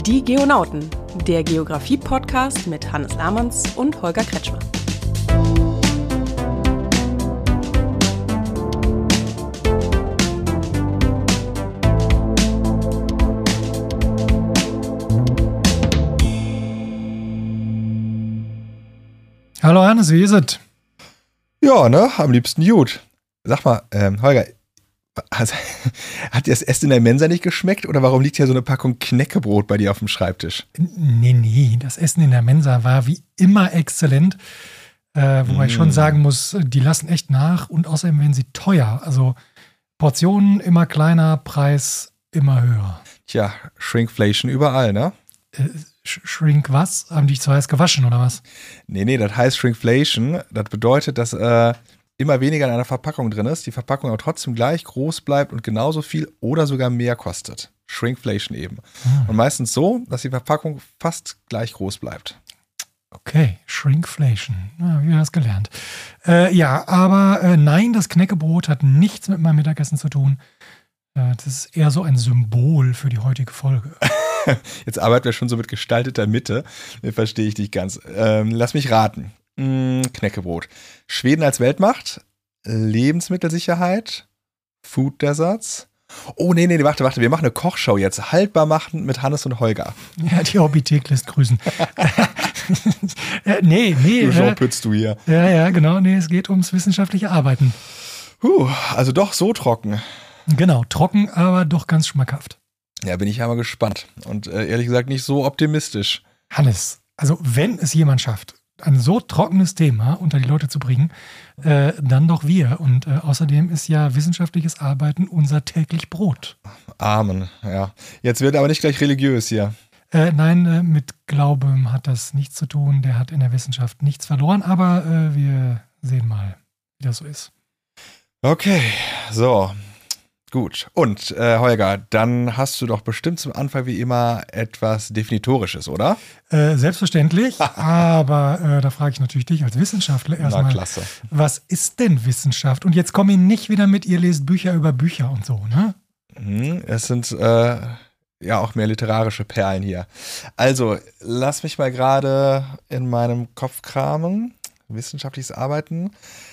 Die Geonauten, der Geografie-Podcast mit Hannes Lamanns und Holger Kretschmer. Hallo Hannes, wie ist es? Ja, ne, am liebsten gut. Sag mal, Holger, hat dir das Essen in der Mensa nicht geschmeckt oder warum liegt hier so eine Packung Knäckebrot bei dir auf dem Schreibtisch? Nee, das Essen in der Mensa war wie immer exzellent. Wobei ich schon sagen muss, die lassen echt nach und außerdem werden sie teuer. Also Portionen immer kleiner, Preis immer höher. Tja, Shrinkflation überall, ne? Shrink was? Haben die zu heiß gewaschen oder was? Nee, das heißt Shrinkflation. Das bedeutet, dass immer weniger in einer Verpackung drin ist, die Verpackung aber trotzdem gleich groß bleibt und genauso viel oder sogar mehr kostet. Shrinkflation eben. Und meistens so, dass die Verpackung fast gleich groß bleibt. Okay, Shrinkflation. Ja, wie haben wir das gelernt? Aber nein, das Knäckebrot hat nichts mit meinem Mittagessen zu tun. Das ist eher so ein Symbol für die heutige Folge. Jetzt arbeiten wir schon so mit gestalteter Mitte. Verstehe ich dich ganz. Lass mich raten. Knäckebrot. Schweden als Weltmacht, Lebensmittelsicherheit, Food Deserts. Oh, nee, warte. Wir machen eine Kochshow jetzt. Haltbar machen mit Hannes und Holger. Ja, die Hobbythek lässt grüßen. Nee. Du schaupützt du hier. Ja, genau. Nee, es geht ums wissenschaftliche Arbeiten. Also doch so trocken. Genau, trocken, aber doch ganz schmackhaft. Ja, bin ich ja mal gespannt. Und ehrlich gesagt nicht so optimistisch. Hannes, also wenn es jemand schafft, ein so trockenes Thema unter die Leute zu bringen, dann doch wir. Und außerdem ist ja wissenschaftliches Arbeiten unser täglich Brot. Amen, ja. Jetzt wird aber nicht gleich religiös hier. Nein, mit Glauben hat das nichts zu tun. Der hat in der Wissenschaft nichts verloren. Aber wir sehen mal, wie das so ist. Okay, so. Gut. Und Holger, dann hast du doch bestimmt zum Anfang wie immer etwas Definitorisches, oder? Selbstverständlich, aber da frage ich natürlich dich als Wissenschaftler erstmal. Na, klasse. Was ist denn Wissenschaft? Und jetzt komm ich nicht wieder mit, ihr lest Bücher über Bücher und so, ne? Es sind ja auch mehr literarische Perlen hier. Also, lass mich mal gerade in meinem Kopf kramen. Wissenschaftliches Arbeiten.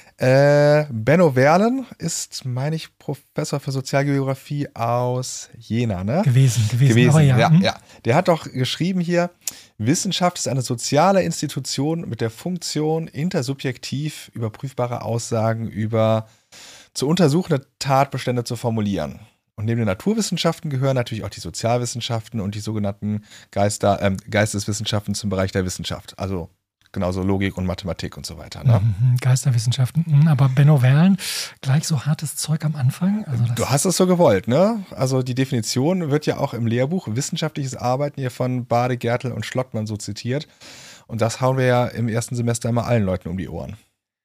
Benno Werlen ist, meine ich, Professor für Sozialgeografie aus Jena, ne? Gewesen. Aber ja. Ja. Der hat doch geschrieben hier, Wissenschaft ist eine soziale Institution mit der Funktion, intersubjektiv überprüfbare Aussagen über zu untersuchende Tatbestände zu formulieren. Und neben den Naturwissenschaften gehören natürlich auch die Sozialwissenschaften und die sogenannten Geisteswissenschaften zum Bereich der Wissenschaft. Also genauso Logik und Mathematik und so weiter. Ne? Geisterwissenschaften. Aber Benno Werlen, gleich so hartes Zeug am Anfang? Also du hast es so gewollt, ne? Also die Definition wird ja auch im Lehrbuch Wissenschaftliches Arbeiten hier von Bade, Gertel und Schlottmann so zitiert. Und das hauen wir ja im ersten Semester immer allen Leuten um die Ohren.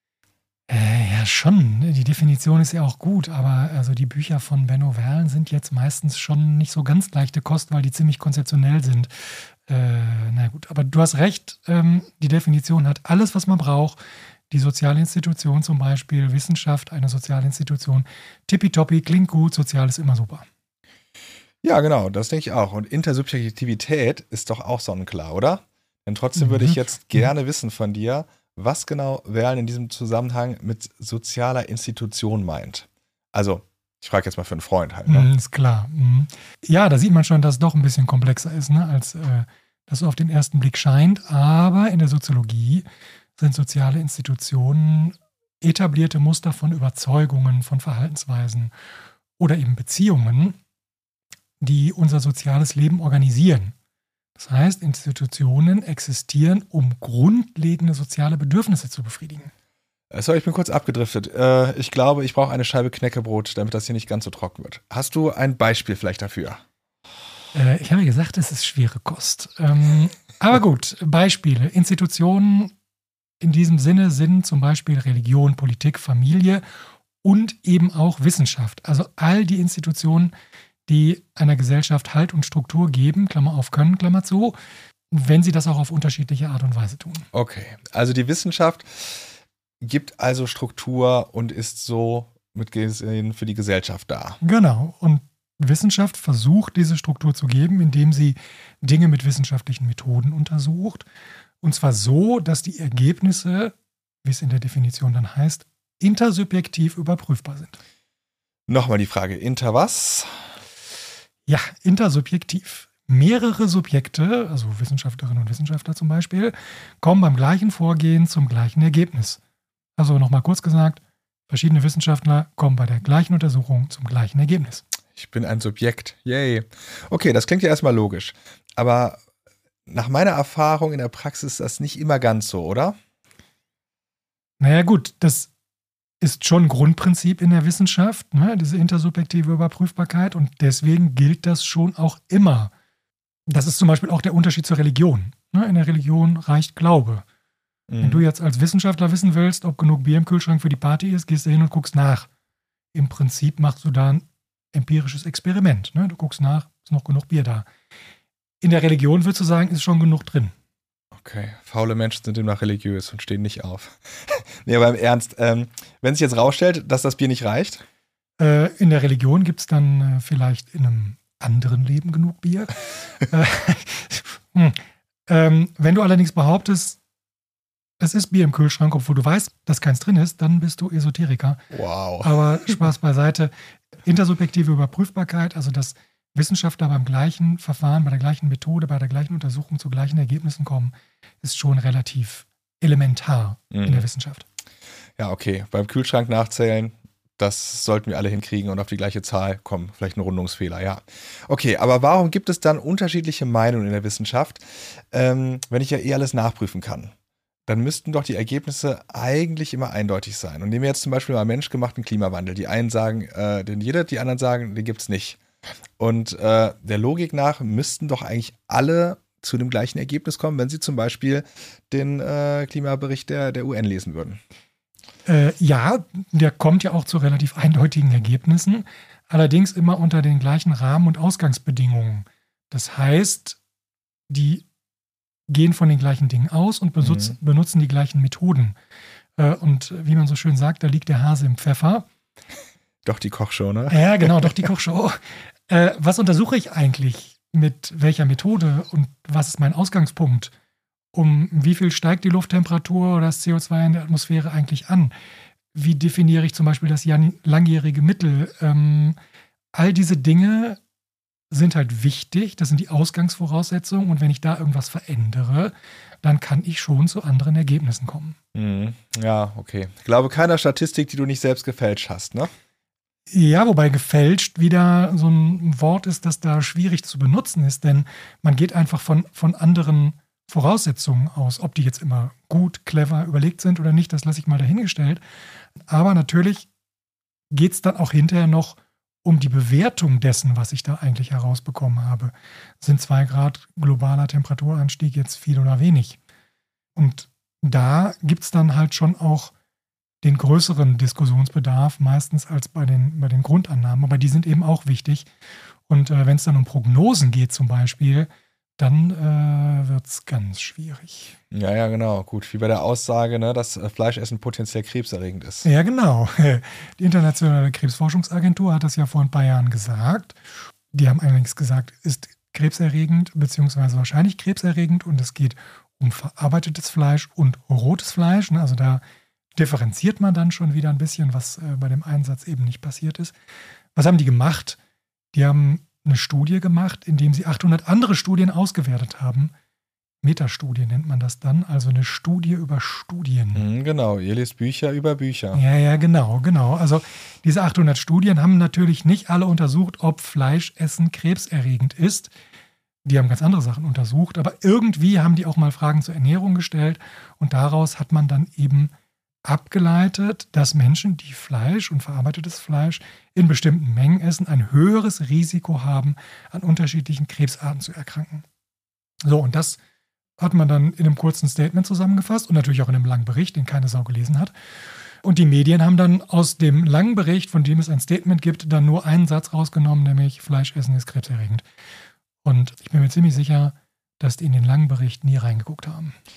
Ja, schon. Die Definition ist ja auch gut, aber also die Bücher von Benno Werlen sind jetzt meistens schon nicht so ganz leichte Kost, weil die ziemlich konzeptionell sind. Na gut, aber du hast recht, die Definition hat alles, was man braucht. Die soziale Institution zum Beispiel, Wissenschaft, eine soziale Institution, tippitoppi, klingt gut, sozial ist immer super. Ja, genau, das denke ich auch. Und Intersubjektivität ist doch auch sonnenklar, oder? Denn trotzdem würde ich jetzt gerne wissen von dir, was genau Werlen in diesem Zusammenhang mit sozialer Institution meint. Also, ich frage jetzt mal für einen Freund halt. Ne? Ist klar. Ja, da sieht man schon, dass es doch ein bisschen komplexer ist, ne, als das so auf den ersten Blick scheint. Aber in der Soziologie sind soziale Institutionen etablierte Muster von Überzeugungen, von Verhaltensweisen oder eben Beziehungen, die unser soziales Leben organisieren. Das heißt, Institutionen existieren, um grundlegende soziale Bedürfnisse zu befriedigen. So, ich bin kurz abgedriftet. Ich glaube, ich brauche eine Scheibe Knäckebrot, damit das hier nicht ganz so trocken wird. Hast du ein Beispiel vielleicht dafür? Ich habe ja gesagt, es ist schwere Kost. Aber gut, Beispiele. Institutionen in diesem Sinne sind zum Beispiel Religion, Politik, Familie und eben auch Wissenschaft. Also all die Institutionen, die einer Gesellschaft Halt und Struktur geben, Klammer auf können, Klammer zu, wenn sie das auch auf unterschiedliche Art und Weise tun. Okay, also die Wissenschaft gibt also Struktur und ist so mitgesehen für die Gesellschaft da. Genau, und Wissenschaft versucht, diese Struktur zu geben, indem sie Dinge mit wissenschaftlichen Methoden untersucht. Und zwar so, dass die Ergebnisse, wie es in der Definition dann heißt, intersubjektiv überprüfbar sind. Nochmal die Frage, inter was? Ja, intersubjektiv. Mehrere Subjekte, also Wissenschaftlerinnen und Wissenschaftler zum Beispiel, kommen beim gleichen Vorgehen zum gleichen Ergebnis. Also nochmal kurz gesagt, verschiedene Wissenschaftler kommen bei der gleichen Untersuchung zum gleichen Ergebnis. Ich bin ein Subjekt. Yay. Okay, das klingt ja erstmal logisch. Aber nach meiner Erfahrung in der Praxis ist das nicht immer ganz so, oder? Naja gut, das ist schon ein Grundprinzip in der Wissenschaft, ne, diese intersubjektive Überprüfbarkeit, und deswegen gilt das schon auch immer. Das ist zum Beispiel auch der Unterschied zur Religion. Ne, in der Religion reicht Glaube. Wenn du jetzt als Wissenschaftler wissen willst, ob genug Bier im Kühlschrank für die Party ist, gehst du hin und guckst nach. Im Prinzip machst du da ein empirisches Experiment. Ne? Du guckst nach, ist noch genug Bier da. In der Religion würdest du sagen, ist schon genug drin. Okay, faule Menschen sind demnach religiös und stehen nicht auf. Nee, aber im Ernst, wenn sich jetzt rausstellt, dass das Bier nicht reicht? In der Religion gibt es dann vielleicht in einem anderen Leben genug Bier. Wenn du allerdings behauptest, es ist Bier im Kühlschrank, obwohl du weißt, dass keins drin ist, dann bist du Esoteriker. Wow. Aber Spaß beiseite. Intersubjektive Überprüfbarkeit, also dass Wissenschaftler beim gleichen Verfahren, bei der gleichen Methode, bei der gleichen Untersuchung zu gleichen Ergebnissen kommen, ist schon relativ elementar in der Wissenschaft. Ja, okay. Beim Kühlschrank nachzählen, das sollten wir alle hinkriegen und auf die gleiche Zahl kommen. Vielleicht ein Rundungsfehler, ja. Okay, aber warum gibt es dann unterschiedliche Meinungen in der Wissenschaft, wenn ich ja eh alles nachprüfen kann? Dann müssten doch die Ergebnisse eigentlich immer eindeutig sein. Und nehmen wir jetzt zum Beispiel mal menschgemachten Klimawandel. Die einen sagen, den jeder, die anderen sagen, den gibt's nicht. Und der Logik nach müssten doch eigentlich alle zu dem gleichen Ergebnis kommen, wenn sie zum Beispiel den Klimabericht der UN lesen würden. Ja, der kommt ja auch zu relativ eindeutigen Ergebnissen, allerdings immer unter den gleichen Rahmen- und Ausgangsbedingungen. Das heißt, die gehen von den gleichen Dingen aus und benutzen die gleichen Methoden. Und wie man so schön sagt, da liegt der Hase im Pfeffer. Doch die Kochshow, ne? Ja, genau, doch die Kochshow. Was untersuche ich eigentlich mit welcher Methode und was ist mein Ausgangspunkt? Um wie viel steigt die Lufttemperatur oder das CO2 in der Atmosphäre eigentlich an? Wie definiere ich zum Beispiel das langjährige Mittel? All diese Dinge sind halt wichtig, das sind die Ausgangsvoraussetzungen, und wenn ich da irgendwas verändere, dann kann ich schon zu anderen Ergebnissen kommen. Ja, okay. Ich glaube keiner Statistik, die du nicht selbst gefälscht hast, ne? Ja, wobei gefälscht wieder so ein Wort ist, das da schwierig zu benutzen ist, denn man geht einfach von anderen Voraussetzungen aus. Ob die jetzt immer gut, clever, überlegt sind oder nicht, das lasse ich mal dahingestellt. Aber natürlich geht es dann auch hinterher noch um die Bewertung dessen, was ich da eigentlich herausbekommen habe. Sind 2 Grad globaler Temperaturanstieg jetzt viel oder wenig? Und da gibt es dann halt schon auch den größeren Diskussionsbedarf, meistens als bei den Grundannahmen. Aber die sind eben auch wichtig. Und wenn es dann um Prognosen geht zum Beispiel, dann wird es ganz schwierig. Ja, genau. Gut, wie bei der Aussage, ne, dass Fleischessen potenziell krebserregend ist. Ja, genau. Die Internationale Krebsforschungsagentur hat das ja vor ein paar Jahren gesagt. Die haben allerdings gesagt, ist krebserregend, beziehungsweise wahrscheinlich krebserregend, und es geht um verarbeitetes Fleisch und rotes Fleisch. Also da differenziert man dann schon wieder ein bisschen, was bei dem Einsatz eben nicht passiert ist. Was haben die gemacht? Die haben eine Studie gemacht, indem sie 800 andere Studien ausgewertet haben. Metastudie nennt man das dann, also eine Studie über Studien. Genau, ihr lest Bücher über Bücher. Ja, genau. Also diese 800 Studien haben natürlich nicht alle untersucht, ob Fleischessen krebserregend ist. Die haben ganz andere Sachen untersucht, aber irgendwie haben die auch mal Fragen zur Ernährung gestellt, und daraus hat man dann eben abgeleitet, dass Menschen, die Fleisch und verarbeitetes Fleisch in bestimmten Mengen essen, ein höheres Risiko haben, an unterschiedlichen Krebsarten zu erkranken. So, und das hat man dann in einem kurzen Statement zusammengefasst und natürlich auch in einem langen Bericht, den keine Sau gelesen hat. Und die Medien haben dann aus dem langen Bericht, von dem es ein Statement gibt, dann nur einen Satz rausgenommen, nämlich Fleischessen ist krebserregend. Und ich bin mir ziemlich sicher, dass die in den langen Bericht nie reingeguckt haben.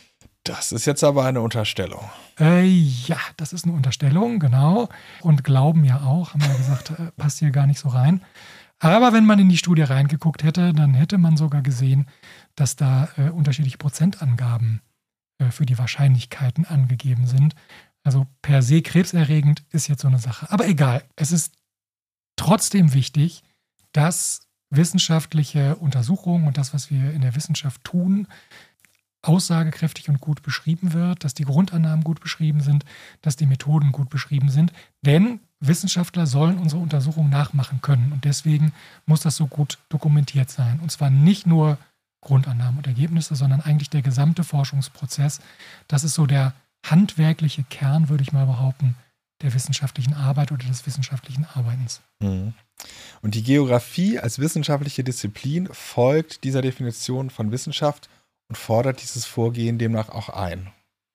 Das ist jetzt aber eine Unterstellung. Ja, das ist eine Unterstellung, genau. Und Glauben ja auch, haben wir gesagt, passt hier gar nicht so rein. Aber wenn man in die Studie reingeguckt hätte, dann hätte man sogar gesehen, dass da unterschiedliche Prozentangaben für die Wahrscheinlichkeiten angegeben sind. Also per se krebserregend ist jetzt so eine Sache. Aber egal, es ist trotzdem wichtig, dass wissenschaftliche Untersuchungen und das, was wir in der Wissenschaft tun, aussagekräftig und gut beschrieben wird, dass die Grundannahmen gut beschrieben sind, dass die Methoden gut beschrieben sind. Denn Wissenschaftler sollen unsere Untersuchungen nachmachen können. Und deswegen muss das so gut dokumentiert sein. Und zwar nicht nur Grundannahmen und Ergebnisse, sondern eigentlich der gesamte Forschungsprozess. Das ist so der handwerkliche Kern, würde ich mal behaupten, der wissenschaftlichen Arbeit oder des wissenschaftlichen Arbeitens. Mhm. Und die Geografie als wissenschaftliche Disziplin folgt dieser Definition von Wissenschaft und fordert dieses Vorgehen demnach auch ein.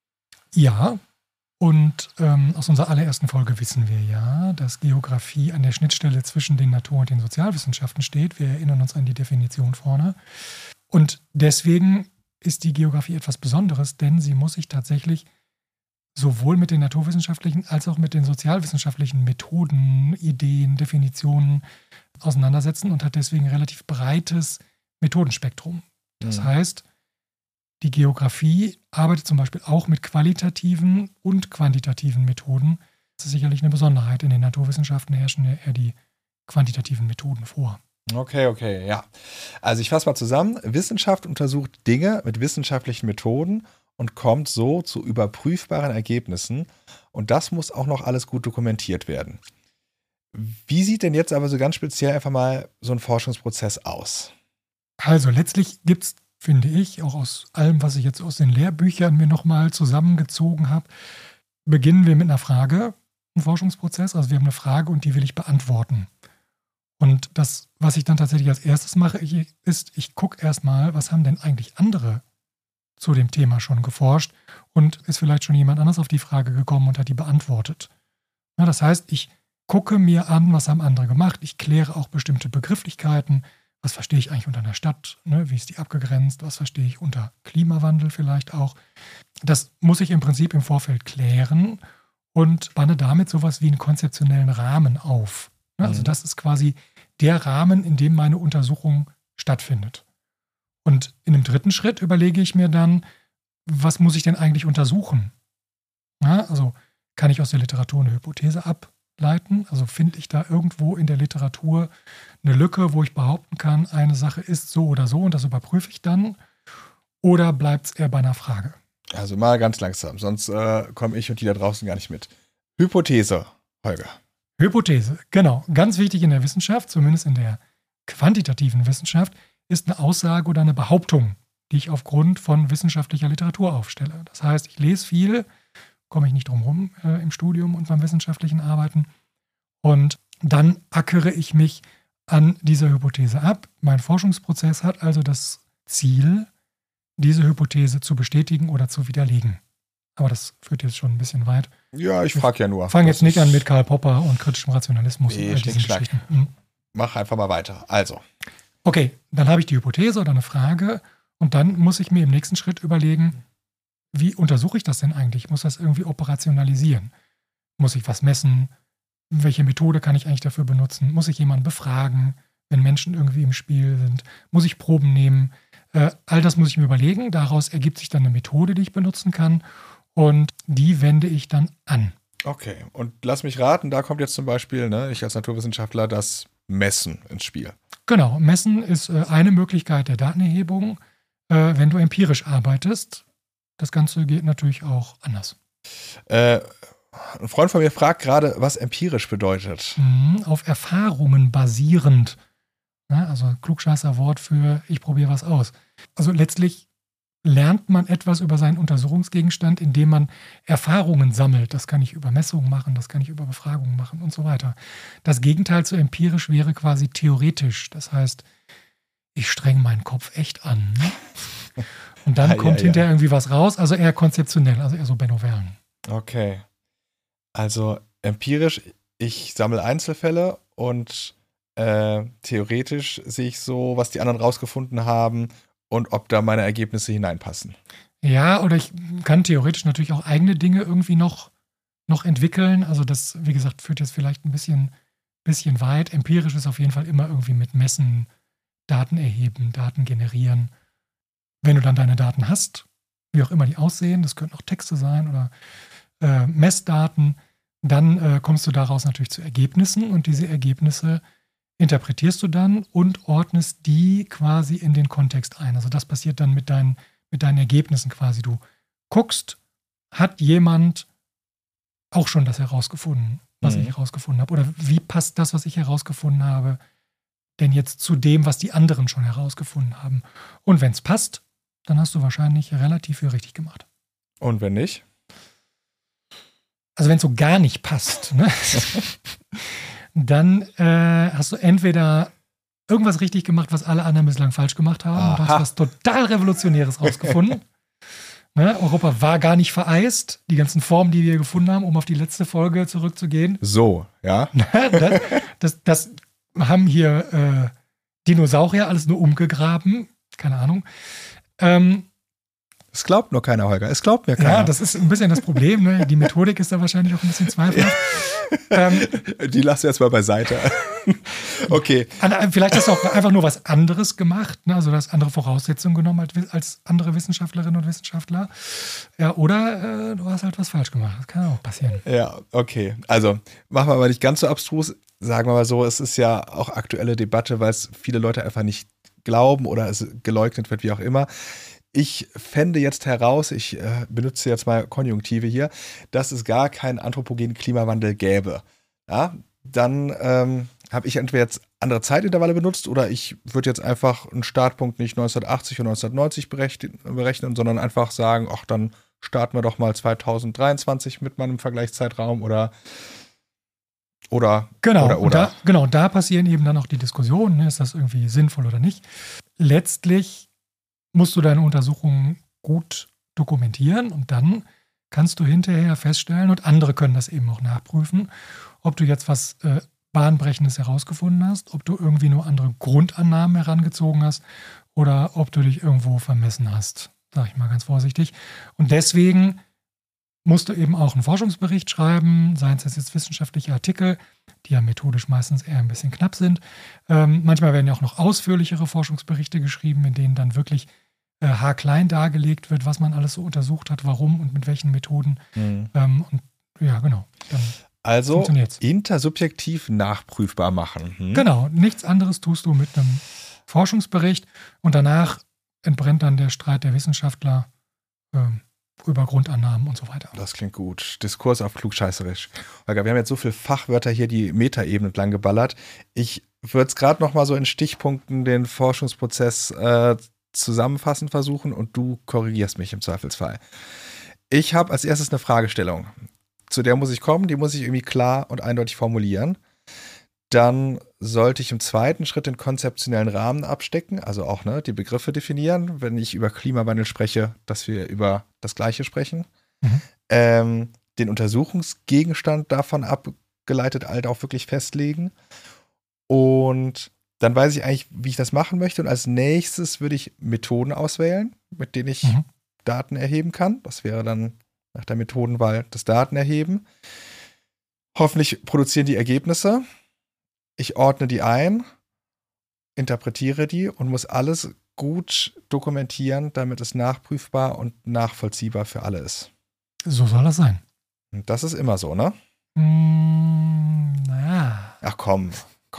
Ja, und aus unserer allerersten Folge wissen wir ja, dass Geografie an der Schnittstelle zwischen den Natur- und den Sozialwissenschaften steht. Wir erinnern uns an die Definition vorne. Und deswegen ist die Geografie etwas Besonderes, denn sie muss sich tatsächlich sowohl mit den naturwissenschaftlichen als auch mit den sozialwissenschaftlichen Methoden, Ideen, Definitionen auseinandersetzen und hat deswegen ein relativ breites Methodenspektrum. Das heißt, die Geografie arbeitet zum Beispiel auch mit qualitativen und quantitativen Methoden. Das ist sicherlich eine Besonderheit. In den Naturwissenschaften herrschen ja eher die quantitativen Methoden vor. Okay, ja. Also ich fasse mal zusammen. Wissenschaft untersucht Dinge mit wissenschaftlichen Methoden und kommt so zu überprüfbaren Ergebnissen. Und das muss auch noch alles gut dokumentiert werden. Wie sieht denn jetzt aber so ganz speziell einfach mal so ein Forschungsprozess aus? Also letztlich gibt es, finde ich, auch aus allem, was ich jetzt aus den Lehrbüchern mir nochmal zusammengezogen habe, beginnen wir mit einer Frage im Forschungsprozess. Also wir haben eine Frage und die will ich beantworten. Und das, was ich dann tatsächlich als erstes mache, ist, ich gucke erstmal, was haben denn eigentlich andere zu dem Thema schon geforscht und ist vielleicht schon jemand anders auf die Frage gekommen und hat die beantwortet. Ja, das heißt, ich gucke mir an, was haben andere gemacht. Ich kläre auch bestimmte Begrifflichkeiten. Was verstehe ich eigentlich unter einer Stadt? Ne? Wie ist die abgegrenzt? Was verstehe ich unter Klimawandel vielleicht auch? Das muss ich im Prinzip im Vorfeld klären und spanne damit sowas wie einen konzeptionellen Rahmen auf. Ne? Also das ist quasi der Rahmen, in dem meine Untersuchung stattfindet. Und in dem dritten Schritt überlege ich mir dann, was muss ich denn eigentlich untersuchen? Ja, also kann ich aus der Literatur eine Hypothese ableiten? Also finde ich da irgendwo in der Literatur eine Lücke, wo ich behaupten kann, eine Sache ist so oder so und das überprüfe ich dann? Oder bleibt es eher bei einer Frage? Also mal ganz langsam, sonst komme ich und die da draußen gar nicht mit. Hypothese, Holger. Hypothese, genau. Ganz wichtig in der Wissenschaft, zumindest in der quantitativen Wissenschaft, ist eine Aussage oder eine Behauptung, die ich aufgrund von wissenschaftlicher Literatur aufstelle. Das heißt, ich lese viel, komme ich nicht drum rum im Studium und beim wissenschaftlichen Arbeiten. Und dann ackere ich mich an dieser Hypothese ab. Mein Forschungsprozess hat also das Ziel, diese Hypothese zu bestätigen oder zu widerlegen. Aber das führt jetzt schon ein bisschen weit. Ja, ich frage ja nur. Fangen jetzt nicht an mit Karl Popper und kritischem Rationalismus und all diesen Geschichten. Mach einfach mal weiter. Also. Okay, dann habe ich die Hypothese oder eine Frage und dann muss ich mir im nächsten Schritt überlegen, wie untersuche ich das denn eigentlich? Ich muss das irgendwie operationalisieren. Muss ich was messen? Welche Methode kann ich eigentlich dafür benutzen? Muss ich jemanden befragen, wenn Menschen irgendwie im Spiel sind? Muss ich Proben nehmen? All das muss ich mir überlegen. Daraus ergibt sich dann eine Methode, die ich benutzen kann und die wende ich dann an. Okay, und lass mich raten, da kommt jetzt zum Beispiel, ich als Naturwissenschaftler, das Messen ins Spiel. Genau, Messen ist eine Möglichkeit der Datenerhebung, wenn du empirisch arbeitest. Das Ganze geht natürlich auch anders. Ein Freund von mir fragt gerade, was empirisch bedeutet. Auf Erfahrungen basierend. Ja, also Klugscheißer-Wort für ich probiere was aus. Also letztlich lernt man etwas über seinen Untersuchungsgegenstand, indem man Erfahrungen sammelt. Das kann ich über Messungen machen, das kann ich über Befragungen machen und so weiter. Das Gegenteil zu empirisch wäre quasi theoretisch. Das heißt, ich strenge meinen Kopf echt an. Ne? Und dann kommt hinterher irgendwie was raus. Also eher konzeptionell, also eher so Benno Verlin. Okay. Also empirisch, ich sammle Einzelfälle und theoretisch sehe ich so, was die anderen rausgefunden haben und ob da meine Ergebnisse hineinpassen. Ja, oder ich kann theoretisch natürlich auch eigene Dinge irgendwie noch entwickeln. Also das, wie gesagt, führt jetzt vielleicht ein bisschen weit. Empirisch ist auf jeden Fall immer irgendwie mit Messen, Daten erheben, Daten generieren. Wenn du dann deine Daten hast, wie auch immer die aussehen, das könnten auch Texte sein oder Messdaten, dann kommst du daraus natürlich zu Ergebnissen und diese Ergebnisse interpretierst du dann und ordnest die quasi in den Kontext ein. Also das passiert dann mit deinen Ergebnissen quasi. Du guckst, hat jemand auch schon das herausgefunden, was ich herausgefunden habe? Oder wie passt das, was ich herausgefunden habe, denn jetzt zu dem, was die anderen schon herausgefunden haben? Und wenn es passt, dann hast du wahrscheinlich relativ viel richtig gemacht. Und wenn nicht? Also wenn es so gar nicht passt, ne? Dann hast du entweder irgendwas richtig gemacht, was alle anderen bislang falsch gemacht haben. Und du hast was total Revolutionäres rausgefunden. Ne? Europa war gar nicht vereist. Die ganzen Formen, die wir gefunden haben, um auf die letzte Folge zurückzugehen. So, ja. Das haben hier Dinosaurier alles nur umgegraben. Keine Ahnung. Es glaubt nur keiner, Holger. Es glaubt mir keiner. Ja, das ist ein bisschen das Problem. Ne? Die Methodik ist da wahrscheinlich auch ein bisschen zweifelhaft. Die lassen wir jetzt mal beiseite. Okay. Vielleicht hast du auch einfach nur was anderes gemacht. Ne? Also du hast andere Voraussetzungen genommen als andere Wissenschaftlerinnen und Wissenschaftler. Ja, oder du hast halt was falsch gemacht. Das kann auch passieren. Ja, okay. Also machen wir aber nicht ganz so abstrus. Sagen wir mal so, es ist ja auch aktuelle Debatte, weil es viele Leute einfach nicht glauben oder es geleugnet wird, wie auch immer. Ich fände jetzt heraus, ich benutze jetzt mal Konjunktive hier, dass es gar keinen anthropogenen Klimawandel gäbe. Ja, dann habe ich entweder jetzt andere Zeitintervalle benutzt oder ich würde jetzt einfach einen Startpunkt nicht 1980 und 1990 berechnen, sondern einfach sagen, ach, dann starten wir doch mal 2023 mit meinem Vergleichszeitraum oder. Und da passieren eben dann auch die Diskussionen, ne? Ist das irgendwie sinnvoll oder nicht? Letztlich musst du deine Untersuchungen gut dokumentieren und dann kannst du hinterher feststellen, und andere können das eben auch nachprüfen, ob du jetzt was Bahnbrechendes herausgefunden hast, ob du irgendwie nur andere Grundannahmen herangezogen hast oder ob du dich irgendwo vermessen hast, sag ich mal ganz vorsichtig. Und deswegen musst du eben auch einen Forschungsbericht schreiben, seien es jetzt wissenschaftliche Artikel, die ja methodisch meistens eher ein bisschen knapp sind. Manchmal werden ja auch noch ausführlichere Forschungsberichte geschrieben, in denen dann wirklich haarklein dargelegt wird, was man alles so untersucht hat, warum und mit welchen Methoden. Und ja, genau. Dann also intersubjektiv nachprüfbar machen. Genau, nichts anderes tust du mit einem Forschungsbericht und danach entbrennt dann der Streit der Wissenschaftler über Grundannahmen und so weiter. Das klingt gut. Diskurs auf klugscheißerisch. Holger, wir haben jetzt so viele Fachwörter hier die Metaebene entlang geballert. Ich würde es gerade noch mal so in Stichpunkten den Forschungsprozess zusammenfassen versuchen und du korrigierst mich im Zweifelsfall. Ich habe als erstes eine Fragestellung. Zu der muss ich kommen, die muss ich irgendwie klar und eindeutig formulieren. Dann sollte ich im zweiten Schritt den konzeptionellen Rahmen abstecken, also auch die Begriffe definieren, wenn ich über Klimawandel spreche, dass wir über das Gleiche sprechen. Den Untersuchungsgegenstand davon abgeleitet halt auch wirklich festlegen. Und dann weiß ich eigentlich, wie ich das machen möchte. Und als nächstes würde ich Methoden auswählen, mit denen ich Daten erheben kann. Das wäre dann nach der Methodenwahl das Datenerheben. Hoffentlich produzieren die Ergebnisse. Ich ordne die ein, interpretiere die und muss alles gut dokumentieren, damit es nachprüfbar und nachvollziehbar für alle ist. So soll das sein. Und das ist immer so, ne? Naja. Ach komm.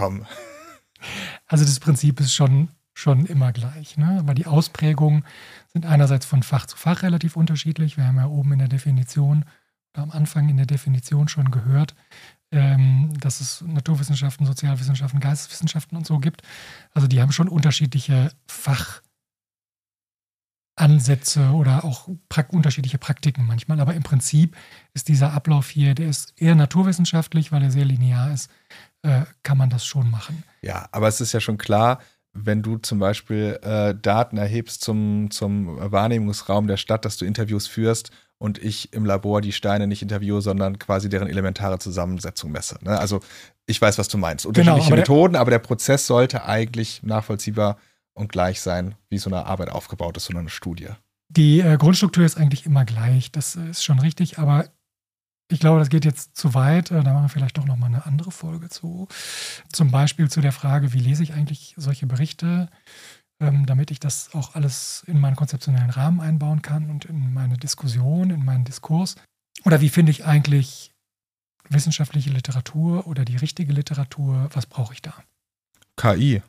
Also das Prinzip ist schon immer gleich, ne? Aber die Ausprägungen sind einerseits von Fach zu Fach relativ unterschiedlich. Wir haben ja oben in der Definition oder am Anfang in der Definition schon gehört, dass es Naturwissenschaften, Sozialwissenschaften, Geisteswissenschaften und so gibt. Also die haben schon unterschiedliche Fachansätze oder auch unterschiedliche Praktiken manchmal. Aber im Prinzip ist dieser Ablauf hier, der ist eher naturwissenschaftlich, weil er sehr linear ist, kann man das schon machen. Ja, aber es ist ja schon klar, wenn du zum Beispiel Daten erhebst zum Wahrnehmungsraum der Stadt, dass du Interviews führst und ich im Labor die Steine nicht interviewe, sondern quasi deren elementare Zusammensetzung messe. Ne? Also ich weiß, was du meinst. Unterschiedliche Methoden, aber der Prozess sollte eigentlich nachvollziehbar und gleich sein, wie so eine Arbeit aufgebaut ist, so eine Studie. Die Grundstruktur ist eigentlich immer gleich, das ist schon richtig, aber ich glaube, das geht jetzt zu weit. Da machen wir vielleicht doch nochmal eine andere Folge zu. Zum Beispiel zu der Frage, wie lese ich eigentlich solche Berichte, damit ich das auch alles in meinen konzeptionellen Rahmen einbauen kann und in meine Diskussion, in meinen Diskurs. Oder wie finde ich eigentlich wissenschaftliche Literatur oder die richtige Literatur? Was brauche ich da? KI.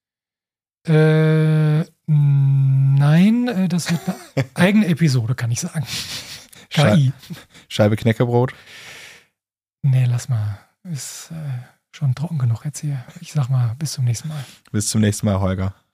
Nein, das wird eine eigene Episode, kann ich sagen. KI. Scheibe Knäckebrot. Nee, lass mal. Ist schon trocken genug jetzt hier. Ich sag mal, bis zum nächsten Mal. Bis zum nächsten Mal, Holger.